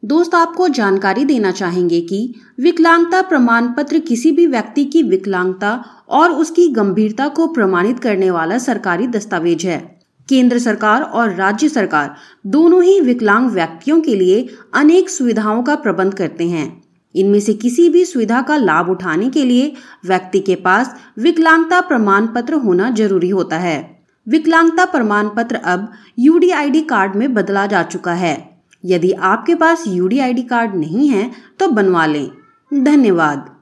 दोस्त आपको जानकारी देना चाहेंगे कि विकलांगता प्रमाण पत्र किसी भी व्यक्ति की विकलांगता और उसकी गंभीरता को प्रमाणित करने वाला सरकारी दस्तावेज है। केंद्र सरकार और राज्य सरकार दोनों ही विकलांग व्यक्तियों के लिए अनेक सुविधाओं का प्रबंध करते हैं। इनमें से किसी भी सुविधा का लाभ उठाने के लिए व्यक्ति के पास विकलांगता प्रमाण पत्र होना जरूरी होता है। विकलांगता प्रमाण पत्र अब यूडीआईडी कार्ड में बदला जा चुका है। यदि आपके पास यूडीआईडी कार्ड नहीं है तो बनवा लें। धन्यवाद।